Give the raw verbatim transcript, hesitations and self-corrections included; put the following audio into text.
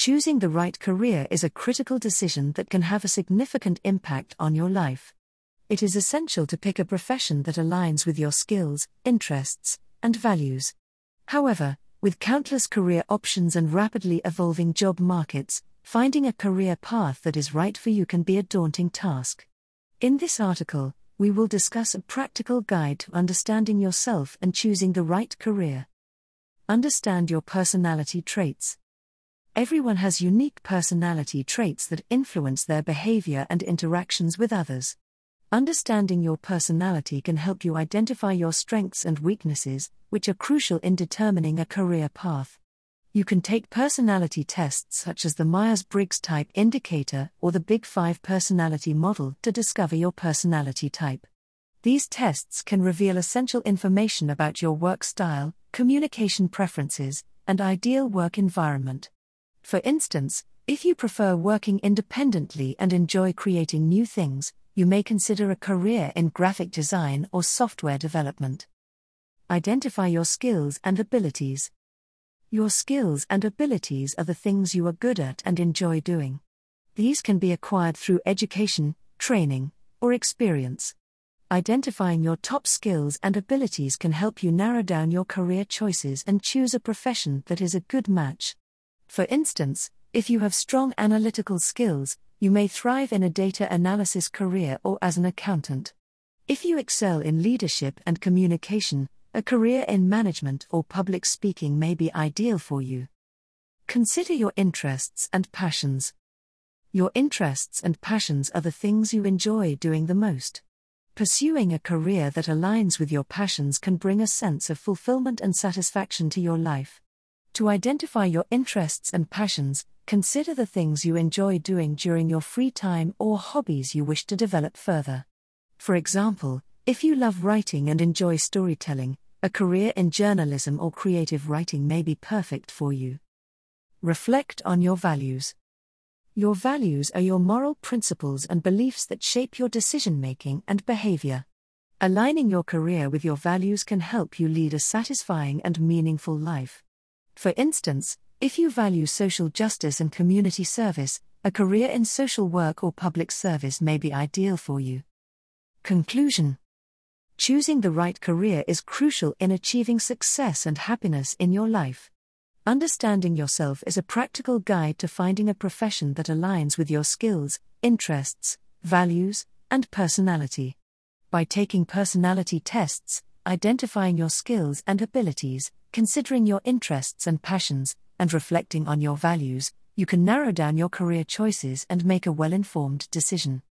Choosing the right career is a critical decision that can have a significant impact on your life. It is essential to pick a profession that aligns with your skills, interests, and values. However, with countless career options and rapidly evolving job markets, finding a career path that is right for you can be a daunting task. In this article, we will discuss a practical guide to understanding yourself and choosing the right career. Understand your personality traits. Everyone has unique personality traits that influence their behavior and interactions with others. Understanding your personality can help you identify your strengths and weaknesses, which are crucial in determining a career path. You can take personality tests such as the Myers-Briggs Type Indicator or the Big Five Personality Model to discover your personality type. These tests can reveal essential information about your work style, communication preferences, and ideal work environment. For instance, if you prefer working independently and enjoy creating new things, you may consider a career in graphic design or software development. Identify your skills and abilities. Your skills and abilities are the things you are good at and enjoy doing. These can be acquired through education, training, or experience. Identifying your top skills and abilities can help you narrow down your career choices and choose a profession that is a good match. For instance, if you have strong analytical skills, you may thrive in a data analysis career or as an accountant. If you excel in leadership and communication, a career in management or public speaking may be ideal for you. Consider your interests and passions. Your interests and passions are the things you enjoy doing the most. Pursuing a career that aligns with your passions can bring a sense of fulfillment and satisfaction to your life. To identify your interests and passions, consider the things you enjoy doing during your free time or hobbies you wish to develop further. For example, if you love writing and enjoy storytelling, a career in journalism or creative writing may be perfect for you. Reflect on your values. Your values are your moral principles and beliefs that shape your decision-making and behavior. Aligning your career with your values can help you lead a satisfying and meaningful life. For instance, if you value social justice and community service, a career in social work or public service may be ideal for you. Conclusion. Choosing the right career is crucial in achieving success and happiness in your life. Understanding yourself is a practical guide to finding a profession that aligns with your skills, interests, values, and personality. By taking personality tests, identifying your skills and abilities, considering your interests and passions, and reflecting on your values, you can narrow down your career choices and make a well-informed decision.